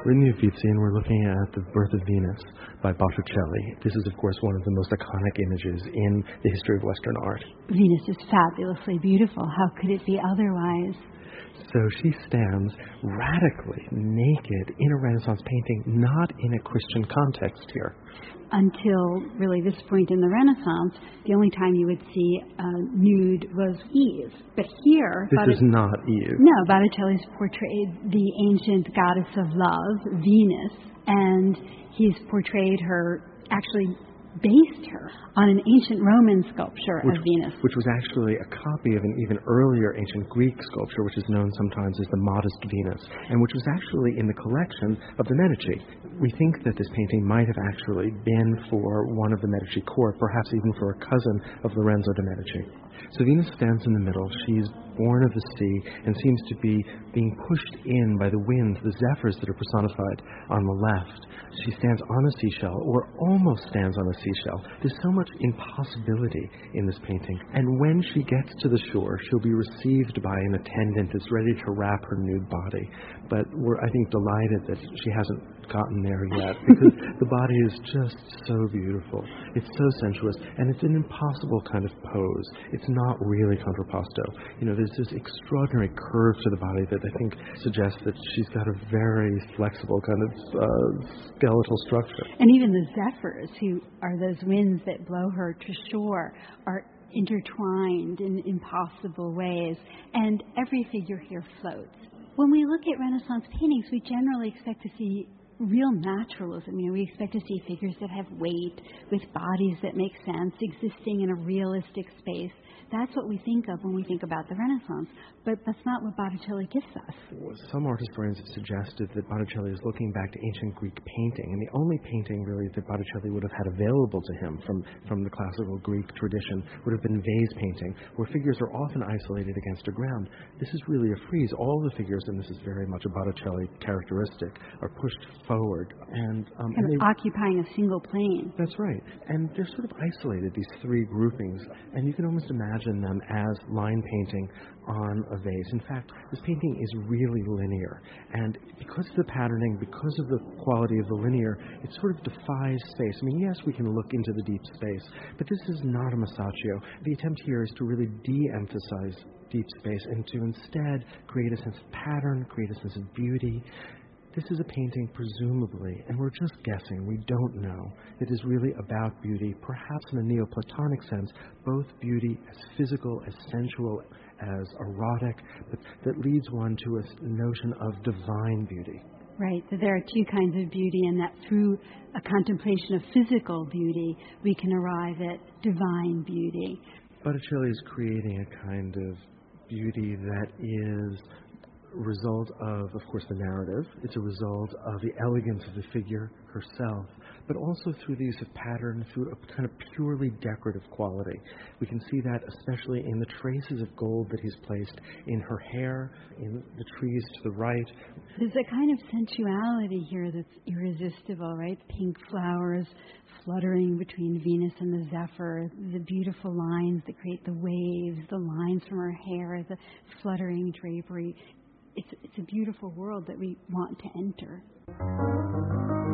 We're in the Uffizi, and we're looking at The Birth of Venus by Botticelli. This is, of course, one of the most iconic images in the history of Western art. Venus is fabulously beautiful. How could it be otherwise? So she stands radically naked in a Renaissance painting, not in a Christian context here. Until really this point in the Renaissance, the only time you would see nude was Eve. But here... This is not Eve. No, Botticelli's portrayed the ancient goddess of love, Venus, and he's portrayed her, actually based her on an ancient Roman sculpture of Venus. Which was actually a copy of an even earlier ancient Greek sculpture, which is known sometimes as the Modest Venus, and which was actually in the collection of the Medici. We think that this painting might have actually been for one of the Medici court, perhaps even for a cousin of Lorenzo de' Medici. So Venus stands in the middle. She's born of the sea and seems to be being pushed in by the winds, the zephyrs that are personified on the left. She stands on a seashell, or almost stands on a seashell. There's so much impossibility in this painting. And when she gets to the shore, she'll be received by an attendant that's ready to wrap her nude body. But we're, I think, delighted that she hasn't gotten there yet, because the body is just so beautiful. It's so sensuous, and it's an impossible kind of pose. It's not really contrapposto. There's this extraordinary curve to the body that I think suggests that she's got a very flexible kind of skeletal structure. And even the zephyrs, who are those winds that blow her to shore, are intertwined in impossible ways, and every figure here floats. When we look at Renaissance paintings, we generally expect to see real naturalism. We expect to see figures that have weight, with bodies that make sense, existing in a realistic space. That's what we think of when we think about the Renaissance, but that's not what Botticelli gives us. Some art historians have suggested that Botticelli is looking back to ancient Greek painting, and the only painting really that Botticelli would have had available to him from the classical Greek tradition would have been vase painting, where figures are often isolated against a ground. This is really a frieze. All the figures, and this is very much a Botticelli characteristic, are pushed forward and occupying a single plane. That's right. And they're sort of isolated, these three groupings, and you can almost imagine them as line painting on a vase. In fact, this painting is really linear, and because of the patterning, because of the quality of the linear, it sort of defies space. Yes, we can look into the deep space, but this is not a Masaccio. The attempt here is to really de-emphasize deep space and to instead create a sense of pattern, create a sense of beauty. This is a painting, presumably, and we're just guessing, we don't know, that is really about beauty, perhaps in a Neoplatonic sense, both beauty as physical, as sensual, as erotic, but that leads one to a notion of divine beauty. Right, that there are two kinds of beauty, and that through a contemplation of physical beauty, we can arrive at divine beauty. Botticelli is creating a kind of beauty that is a result of course, the narrative. It's a result of the elegance of the figure herself, but also through the use of pattern, through a kind of purely decorative quality. We can see that especially in the traces of gold that he's placed in her hair, in the trees to the right. There's a kind of sensuality here that's irresistible, right? Pink flowers fluttering between Venus and the zephyr, the beautiful lines that create the waves, the lines from her hair, the fluttering drapery. It's a beautiful world that we want to enter.